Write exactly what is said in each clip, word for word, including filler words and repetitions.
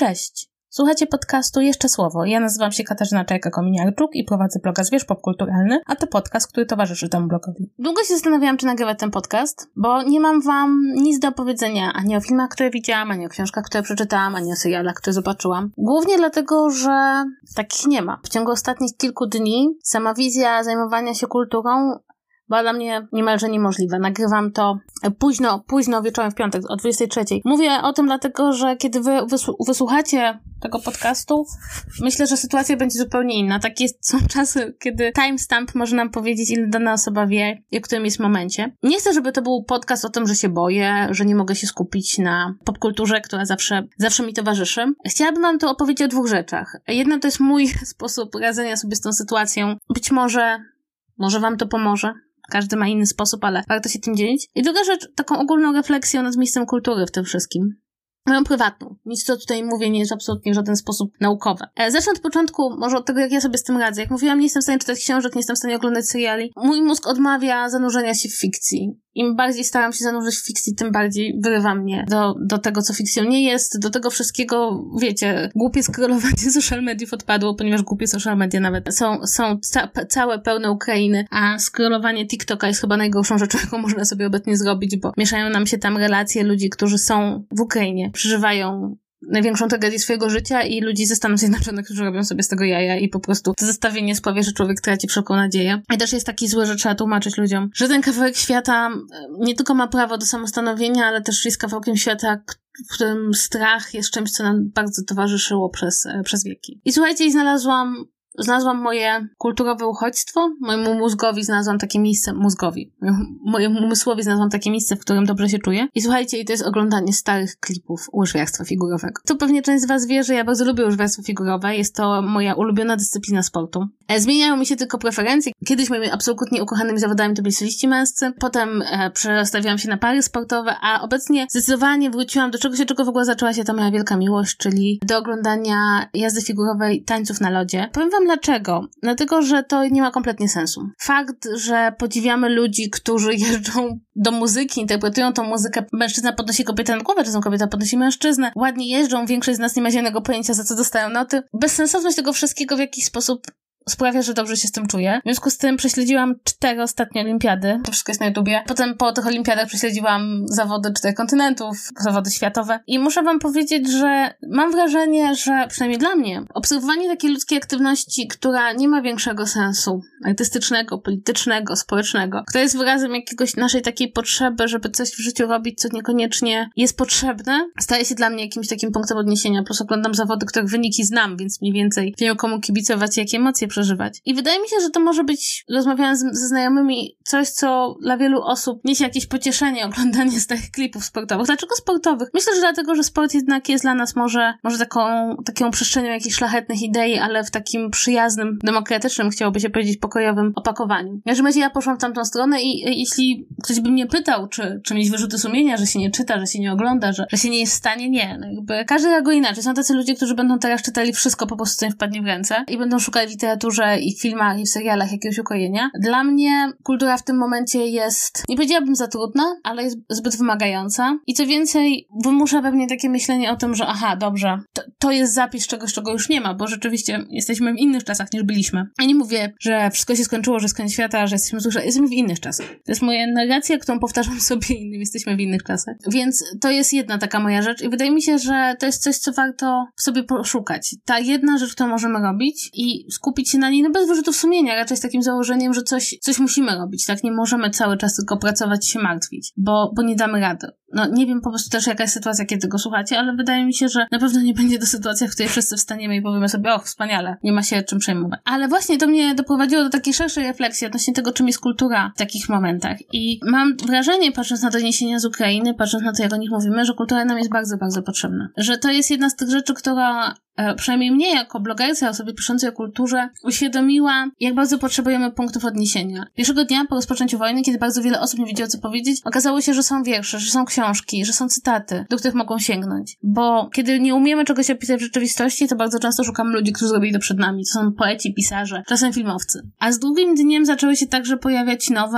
Cześć! Słuchacie podcastu Jeszcze Słowo. Ja nazywam się Katarzyna Czajka-Kominiarczuk i prowadzę bloga Zwierz Popkulturalny, a to podcast, który towarzyszy temu blogowi. Długo się zastanawiałam, czy nagrywać ten podcast, bo nie mam wam nic do opowiedzenia ani o filmach, które widziałam, ani o książkach, które przeczytałam, ani o serialach, które zobaczyłam. Głównie dlatego, że takich nie ma. W ciągu ostatnich kilku dni sama wizja zajmowania się kulturą była dla mnie niemalże niemożliwa. Nagrywam to późno, późno wieczorem w piątek o dwudziestej trzeciej. Mówię o tym dlatego, że kiedy wy wysłu wysłuchacie tego podcastu, myślę, że sytuacja będzie zupełnie inna. Takie są czasy, kiedy timestamp może nam powiedzieć, ile dana osoba wie i w którym jest momencie. Nie chcę, żeby to był podcast o tym, że się boję, że nie mogę się skupić na popkulturze, która zawsze, zawsze mi towarzyszy. Chciałabym wam tu opowiedzieć o dwóch rzeczach. Jedna to jest mój sposób radzenia sobie z tą sytuacją. Być może, może wam to pomoże. Każdy ma inny sposób, ale warto się tym dzielić. I druga rzecz, taką ogólną refleksją nad miejscem kultury w tym wszystkim. Moją prywatną. Nic, co tutaj mówię, nie jest absolutnie w żaden sposób naukowe. E, zacznę od początku, może od tego, jak ja sobie z tym radzę. Jak mówiłam, nie jestem w stanie czytać książek, nie jestem w stanie oglądać seriali. Mój mózg odmawia zanurzenia się w fikcji. Im bardziej staram się zanurzyć w fikcji, tym bardziej wyrywa mnie do, do tego, co fikcją nie jest. Do tego wszystkiego, wiecie, głupie scrollowanie social mediów odpadło, ponieważ głupie social media nawet są, są ca całe pełne Ukrainy, a scrollowanie TikToka jest chyba najgorszą rzeczą, jaką można sobie obecnie zrobić, bo mieszają nam się tam relacje ludzi, którzy są w Ukrainie, przeżywają największą tragedię swojego życia i ludzi ze Stanów Zjednoczonych, którzy robią sobie z tego jaja i po prostu to zestawienie sprawia, że człowiek traci wszelką nadzieję. I też jest taki zły, że trzeba tłumaczyć ludziom, że ten kawałek świata nie tylko ma prawo do samostanowienia, ale też jest kawałkiem świata, w którym strach jest czymś, co nam bardzo towarzyszyło przez, przez wieki. I słuchajcie, i znalazłam Znalazłam moje kulturowe uchodźstwo, mojemu mózgowi znalazłam takie miejsce, mózgowi, mojemu umysłowi znalazłam takie miejsce, w którym dobrze się czuję. I słuchajcie, i to jest oglądanie starych klipów łyżwiarstwa figurowego. Tu pewnie część z was wie, że ja bardzo lubię łyżwiarstwo figurowe, jest to moja ulubiona dyscyplina sportu. E, zmieniają mi się tylko preferencje. Kiedyś moimi absolutnie ukochanymi zawodami to byli soliści męscy, potem e, przestawiłam się na pary sportowe, a obecnie zdecydowanie wróciłam do czegoś, od czego w ogóle zaczęła się ta moja wielka miłość, czyli do oglądania jazdy figurowej, tańców na lodzie. Powiem wam dlaczego. Dlatego, że to nie ma kompletnie sensu. Fakt, że podziwiamy ludzi, którzy jeżdżą do muzyki, interpretują tą muzykę, mężczyzna podnosi kobietę na głowę, czasem kobieta podnosi mężczyznę, ładnie jeżdżą, większość z nas nie ma zielonego pojęcia, za co dostają noty. Bezsensowność tego wszystkiego w jakiś sposób sprawia, że dobrze się z tym czuję. W związku z tym prześledziłam cztery ostatnie olimpiady. To wszystko jest na YouTubie. Potem po tych olimpiadach prześledziłam zawody czterech kontynentów, zawody światowe. I muszę wam powiedzieć, że mam wrażenie, że przynajmniej dla mnie obserwowanie takiej ludzkiej aktywności, która nie ma większego sensu artystycznego, politycznego, społecznego, która jest wyrazem jakiegoś naszej takiej potrzeby, żeby coś w życiu robić, co niekoniecznie jest potrzebne, staje się dla mnie jakimś takim punktem odniesienia. Po prostu oglądam zawody, których wyniki znam, więc mniej więcej wiem, komu kibicować i jakie emocje przeżywać. I wydaje mi się, że to może być, rozmawiając ze znajomymi, coś, co dla wielu osób niesie jakieś pocieszenie, oglądanie starych klipów sportowych. Dlaczego sportowych? Myślę, że dlatego, że sport jednak jest dla nas może, może taką, taką przestrzenią jakichś szlachetnych idei, ale w takim przyjaznym, demokratycznym, chciałoby się powiedzieć, pokojowym opakowaniu. W każdym razie ja poszłam w tamtą stronę i, i jeśli ktoś by mnie pytał, czy, czy mieć wyrzuty sumienia, że się nie czyta, że się nie ogląda, że, że się nie jest w stanie, nie. No jakby każdy reaguje inaczej. Są tacy ludzie, którzy będą teraz czytali wszystko po prostu, co im wpadnie w ręce i będą szukali literatury i w filmach, i w serialach jakiegoś ukojenia. Dla mnie kultura w tym momencie jest, nie powiedziałabym za trudna, ale jest zbyt wymagająca. I co więcej, wymusza we mnie takie myślenie o tym, że aha, dobrze, to, to jest zapis czegoś, czego już nie ma, bo rzeczywiście jesteśmy w innych czasach niż byliśmy. Ja nie mówię, że wszystko się skończyło, że jest koniec świata, że jesteśmy złe, jesteśmy w innych czasach. To jest moja narracja, którą powtarzam sobie innym, jesteśmy w innych czasach. Więc to jest jedna taka moja rzecz i wydaje mi się, że to jest coś, co warto w sobie poszukać. Ta jedna rzecz, którą możemy robić i skupić się na niej, no bez wyrzutów sumienia, raczej z takim założeniem, że coś, coś musimy robić, tak? Nie możemy cały czas tylko pracować i się martwić, bo, bo nie damy rady. No nie wiem po prostu też jaka jest sytuacja, kiedy go słuchacie, ale wydaje mi się, że na pewno nie będzie to sytuacja, w której wszyscy wstaniemy i powiemy sobie, och, wspaniale, nie ma się czym przejmować. Ale właśnie to mnie doprowadziło do takiej szerszej refleksji odnośnie tego, czym jest kultura w takich momentach. I mam wrażenie, patrząc na doniesienia z Ukrainy, patrząc na to, jak o nich mówimy, że kultura nam jest bardzo, bardzo potrzebna. Że to jest jedna z tych rzeczy, która przynajmniej mnie jako blogerce, osobie piszącej o kulturze, uświadomiła, jak bardzo potrzebujemy punktów odniesienia. Pierwszego dnia po rozpoczęciu wojny, kiedy bardzo wiele osób nie wiedziało, co powiedzieć, okazało się, że są wiersze, że są książki, że są cytaty, do których mogą sięgnąć. Bo kiedy nie umiemy czegoś opisać w rzeczywistości, to bardzo często szukamy ludzi, którzy zrobili to przed nami. To są poeci, pisarze, czasem filmowcy. A z drugim dniem zaczęły się także pojawiać nowe,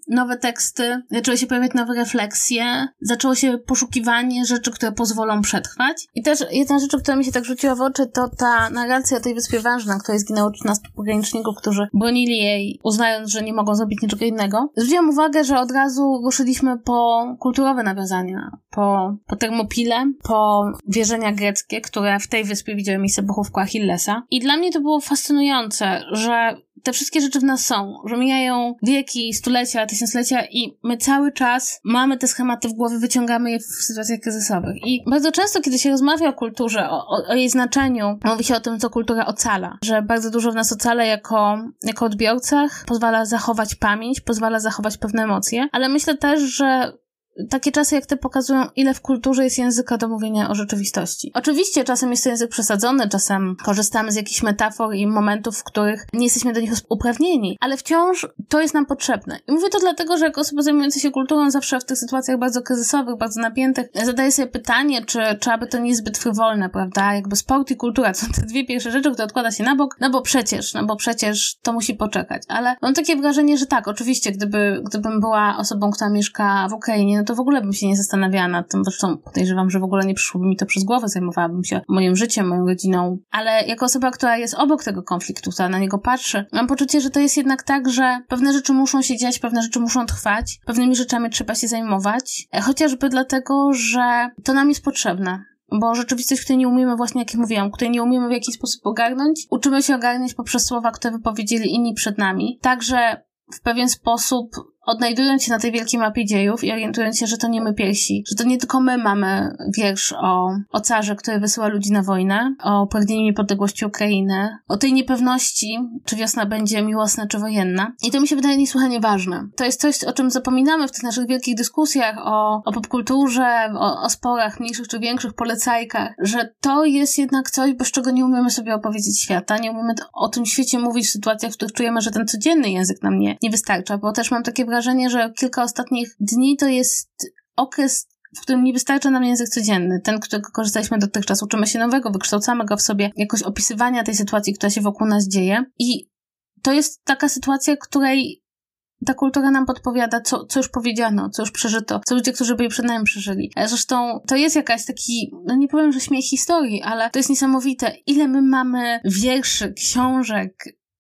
nowe teksty, zaczęły się pojawiać nowe refleksje, zaczęło się poszukiwanie rzeczy, które pozwolą przetrwać. I też jedna rzecz, która mi się tak rzuciła w oczy, to ta narracja o tej wyspie Wężna, której zginęło trzynastu pograniczników, którzy bronili jej, uznając, że nie mogą zrobić niczego innego. Zwróciłam uwagę, że od razu ruszyliśmy po kulturowe nawiązania, po, po Termopile, po wierzenia greckie, które w tej wyspie widziały miejsce pochówku Achillesa. I dla mnie to było fascynujące, że te wszystkie rzeczy w nas są, że mijają wieki, stulecia, tysiąclecia i my cały czas mamy te schematy w głowie, wyciągamy je w sytuacjach kryzysowych. I bardzo często, kiedy się rozmawia o kulturze, o, o, o jej znaczeniu, mówi się o tym, co kultura ocala. Że bardzo dużo w nas ocala jako, jako odbiorcach, pozwala zachować pamięć, pozwala zachować pewne emocje, ale myślę też, że takie czasy jak te pokazują, ile w kulturze jest języka do mówienia o rzeczywistości. Oczywiście czasem jest to język przesadzony, czasem korzystamy z jakichś metafor i momentów, w których nie jesteśmy do nich uprawnieni, ale wciąż to jest nam potrzebne. I mówię to dlatego, że jako osoba zajmująca się kulturą zawsze w tych sytuacjach bardzo kryzysowych, bardzo napiętych, zadaję sobie pytanie, czy, czy aby to nie jest zbyt frywolne, prawda? Jakby sport i kultura to są te dwie pierwsze rzeczy, które odkłada się na bok, no bo przecież, no bo przecież to musi poczekać. Ale mam takie wrażenie, że tak, oczywiście, gdyby, gdybym była osobą, która mieszka w Ukrainie, no to w ogóle bym się nie zastanawiała nad tym, zresztą podejrzewam, że w ogóle nie przyszłoby mi to przez głowę, zajmowałabym się moim życiem, moją rodziną, ale jako osoba, która jest obok tego konfliktu, która na niego patrzy, mam poczucie, że to jest jednak tak, że pewne rzeczy muszą się dziać, pewne rzeczy muszą trwać, pewnymi rzeczami trzeba się zajmować, chociażby dlatego, że to nam jest potrzebne. Bo rzeczywistość, której nie umiemy, właśnie jak mówiłam, której nie umiemy w jakiś sposób ogarnąć, uczymy się ogarniać poprzez słowa, które wypowiedzieli inni przed nami. Także w pewien sposób odnajdując się na tej wielkiej mapie dziejów i orientując się, że to nie my pierwsi, że to nie tylko my mamy wiersz o, o carze, który wysyła ludzi na wojnę, o pragnieniu niepodległości Ukrainy, o tej niepewności, czy wiosna będzie miłosna, czy wojenna. I to mi się wydaje niesłychanie ważne. To jest coś, o czym zapominamy w tych naszych wielkich dyskusjach o, o popkulturze, o, o sporach mniejszych czy większych, polecajkach, że to jest jednak coś, bez czego nie umiemy sobie opowiedzieć świata, nie umiemy o tym świecie mówić w sytuacjach, w których czujemy, że ten codzienny język nam nie, nie wystarcza, bo też mam takie wrażenie, że kilka ostatnich dni to jest okres, w którym nie wystarcza nam język codzienny, ten, którego korzystaliśmy dotychczas. Uczymy się nowego, wykształcamy go w sobie, jakoś opisywania tej sytuacji, która się wokół nas dzieje. I to jest taka sytuacja, której ta kultura nam podpowiada, co, co już powiedziano, co już przeżyto, co ludzie, którzy byli przed nami, przeżyli. Zresztą to jest jakaś taki, no nie powiem, że śmiech historii, ale to jest niesamowite, ile my mamy wierszy, książek,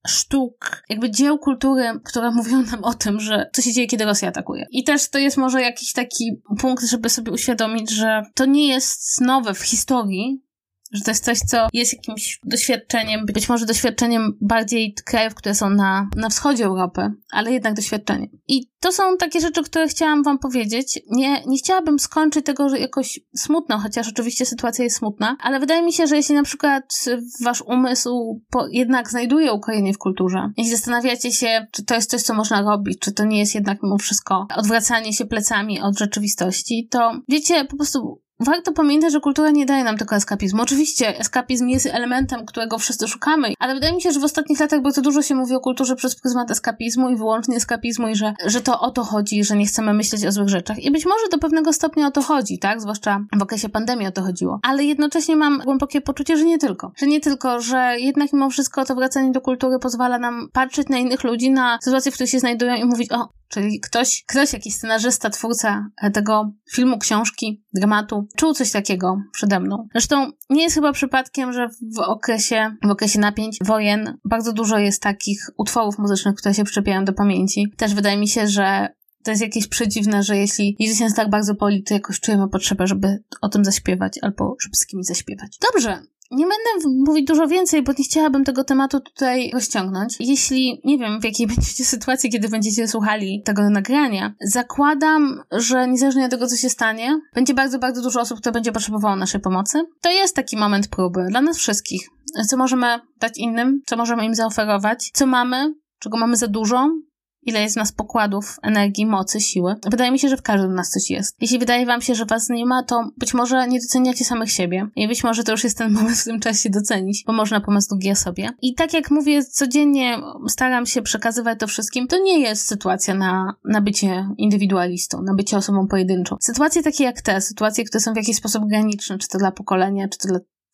sztuk, jakby dzieł kultury, które mówią nam o tym, że co się dzieje, kiedy Rosja atakuje. I też to jest może jakiś taki punkt, żeby sobie uświadomić, że to nie jest nowe w historii, że to jest coś, co jest jakimś doświadczeniem, być może doświadczeniem bardziej krajów, które są na, na wschodzie Europy, ale jednak doświadczeniem. I to są takie rzeczy, które chciałam wam powiedzieć. Nie, nie chciałabym skończyć tego że jakoś smutno, chociaż oczywiście sytuacja jest smutna, ale wydaje mi się, że jeśli na przykład wasz umysł po, jednak znajduje ukojenie w kulturze, jeśli zastanawiacie się, czy to jest coś, co można robić, czy to nie jest jednak mimo wszystko odwracanie się plecami od rzeczywistości, to wiecie, po prostu warto pamiętać, że kultura nie daje nam tylko eskapizmu. Oczywiście eskapizm jest elementem, którego wszyscy szukamy, ale wydaje mi się, że w ostatnich latach bardzo dużo się mówi o kulturze przez pryzmat eskapizmu i wyłącznie eskapizmu i że, że to o to chodzi, że nie chcemy myśleć o złych rzeczach. I być może do pewnego stopnia o to chodzi, tak? Zwłaszcza w okresie pandemii o to chodziło. Ale jednocześnie mam głębokie poczucie, że nie tylko. Że nie tylko, że jednak mimo wszystko to wracanie do kultury pozwala nam patrzeć na innych ludzi, na sytuacje, w których się znajdują i mówić, o, czyli ktoś, ktoś, jakiś scenarzysta, twórca tego filmu, książki, dramatu, czuł coś takiego przede mną. Zresztą nie jest chyba przypadkiem, że w okresie, w okresie napięć, wojen, bardzo dużo jest takich utworów muzycznych, które się przyczepiają do pamięci. Też wydaje mi się, że to jest jakieś przedziwne, że jeśli, jeśli się nas tak bardzo boli, to jakoś czujemy potrzebę, żeby o tym zaśpiewać albo żeby z kimś zaśpiewać. Dobrze. Nie będę mówić dużo więcej, bo nie chciałabym tego tematu tutaj rozciągnąć. Jeśli, nie wiem, w jakiej będziecie sytuacji, kiedy będziecie słuchali tego nagrania, zakładam, że niezależnie od tego, co się stanie, będzie bardzo, bardzo dużo osób, które będzie potrzebowało naszej pomocy. To jest taki moment próby dla nas wszystkich. Co możemy dać innym, co możemy im zaoferować, co mamy, czego mamy za dużo, ile jest w nas pokładów, energii, mocy, siły. Wydaje mi się, że w każdym z nas coś jest. Jeśli wydaje wam się, że was nie ma, to być może nie doceniacie samych siebie. I być może to już jest ten moment, w którym czas się docenić, bo można pomóc drugiej osobie. I tak jak mówię, codziennie staram się przekazywać to wszystkim, to nie jest sytuacja na, na bycie indywidualistą, na bycie osobą pojedynczą. Sytuacje takie jak te, sytuacje, które są w jakiś sposób graniczne, czy to dla pokolenia, czy to dla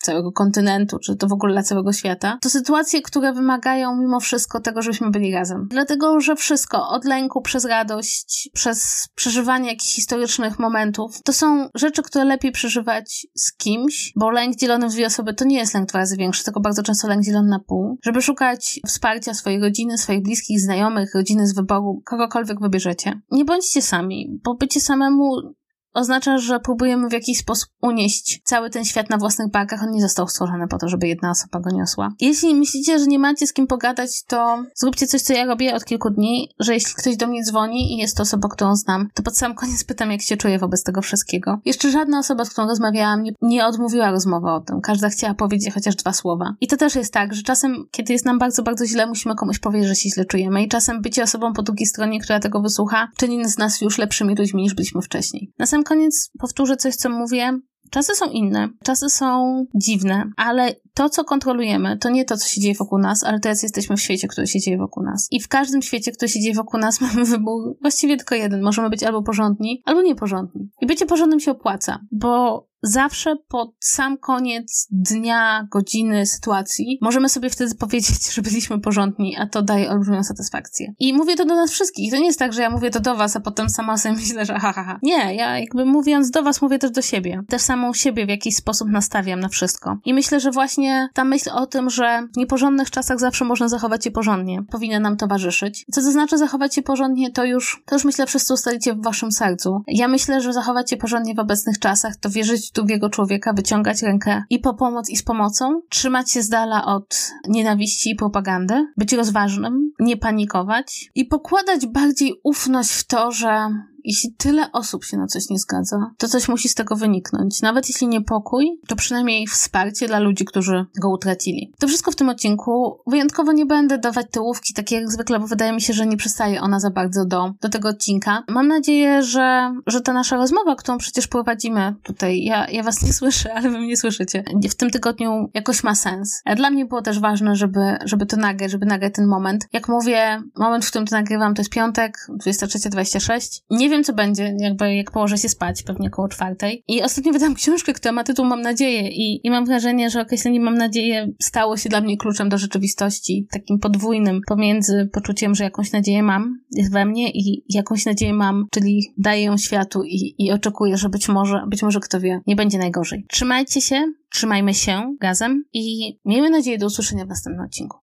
całego kontynentu, czy to w ogóle dla całego świata, to sytuacje, które wymagają mimo wszystko tego, żebyśmy byli razem. Dlatego, że wszystko, od lęku przez radość, przez przeżywanie jakichś historycznych momentów, to są rzeczy, które lepiej przeżywać z kimś, bo lęk dzielony w dwie osoby to nie jest lęk dwa razy większy, tylko bardzo często lęk dzielony na pół. Żeby szukać wsparcia swojej rodziny, swoich bliskich, znajomych, rodziny z wyboru, kogokolwiek wybierzecie. Nie bądźcie sami, bo bycie samemu oznacza, że próbujemy w jakiś sposób unieść cały ten świat na własnych barkach. On nie został stworzony po to, żeby jedna osoba go niosła. Jeśli myślicie, że nie macie z kim pogadać, to zróbcie coś, co ja robię od kilku dni, że jeśli ktoś do mnie dzwoni i jest to osoba, którą znam, to pod sam koniec pytam, jak się czuję wobec tego wszystkiego. Jeszcze żadna osoba, z którą rozmawiałam, nie, nie odmówiła rozmowy o tym. Każda chciała powiedzieć chociaż dwa słowa. I to też jest tak, że czasem, kiedy jest nam bardzo, bardzo źle, musimy komuś powiedzieć, że się źle czujemy. I czasem bycie osobą po drugiej stronie, która tego wysłucha, czyni z nas już lepszymi ludźmi, niż byliśmy wcześniej. Na sam koniec powtórzę coś, co mówię. Czasy są inne, czasy są dziwne, ale to, co kontrolujemy, to nie to, co się dzieje wokół nas, ale to, jak jesteśmy w świecie, który się dzieje wokół nas. I w każdym świecie, który się dzieje wokół nas, mamy wybór właściwie tylko jeden. Możemy być albo porządni, albo nieporządni. I bycie porządnym się opłaca, bo zawsze pod sam koniec dnia, godziny, sytuacji możemy sobie wtedy powiedzieć, że byliśmy porządni, a to daje olbrzymią satysfakcję. I mówię to do nas wszystkich. To nie jest tak, że ja mówię to do was, a potem sama sobie myślę, że ha, ha, ha. Nie, ja jakby mówiąc do was, mówię też do siebie. Też samą siebie w jakiś sposób nastawiam na wszystko. I myślę, że właśnie ta myśl o tym, że w nieporządnych czasach zawsze można zachować się porządnie, powinna nam towarzyszyć. Co to znaczy zachować się porządnie, to już, to już myślę wszyscy ustalicie w waszym sercu. Ja myślę, że zachować się porządnie w obecnych czasach to wierzyć w drugiego człowieka, wyciągać rękę i po pomoc, i z pomocą, trzymać się z dala od nienawiści i propagandy, być rozważnym, nie panikować i pokładać bardziej ufność w to, że jeśli tyle osób się na coś nie zgadza, to coś musi z tego wyniknąć. Nawet jeśli nie pokój, to przynajmniej wsparcie dla ludzi, którzy go utracili. To wszystko w tym odcinku. Wyjątkowo nie będę dawać tyłówki, tak jak zwykle, bo wydaje mi się, że nie przystaje ona za bardzo do, do tego odcinka. Mam nadzieję, że, że ta nasza rozmowa, którą przecież prowadzimy tutaj, ja, ja was nie słyszę, ale wy mnie słyszycie, w tym tygodniu jakoś ma sens. Dla mnie było też ważne, żeby, żeby to nagrać, żeby nagrać ten moment. Jak mówię, moment, w którym to nagrywam, to jest piątek, dwudziesta trzecia dwadzieścia sześć. Nie wiem, co będzie, jakby jak położę się spać, pewnie koło czwartej. I ostatnio wydałam książkę, która ma tytuł Mam nadzieję i, i mam wrażenie, że określenie Mam nadzieję stało się dla mnie kluczem do rzeczywistości, takim podwójnym pomiędzy poczuciem, że jakąś nadzieję mam, jest we mnie i jakąś nadzieję mam, czyli daję ją światu i, i oczekuję, że być może, być może kto wie, nie będzie najgorzej. Trzymajcie się, trzymajmy się razem i miejmy nadzieję do usłyszenia w następnym odcinku.